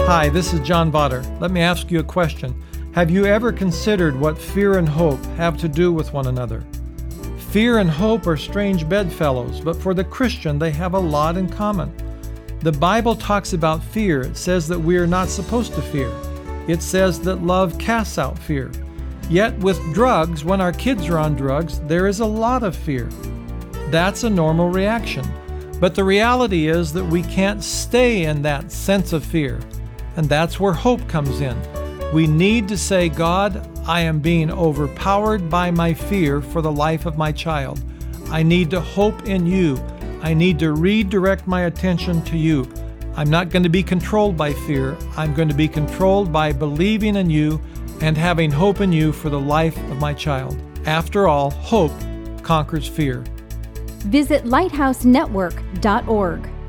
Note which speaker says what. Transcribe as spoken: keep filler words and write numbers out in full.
Speaker 1: Hi, this is John Botter. Let me ask you a question. Have you ever considered what fear and hope have to do with one another? Fear and hope are strange bedfellows, but for the Christian, they have a lot in common. The Bible talks about fear. It says that we are not supposed to fear. It says that love casts out fear. Yet with drugs, when our kids are on drugs, there is a lot of fear. That's a normal reaction. But the reality is that we can't stay in that sense of fear. And that's where hope comes in. We need to say, God, I am being overpowered by my fear for the life of my child. I need to hope in you. I need to redirect my attention to you. I'm not going to be controlled by fear. I'm going to be controlled by believing in you and having hope in you for the life of my child. After all, hope conquers fear.
Speaker 2: Visit lighthouse network dot org.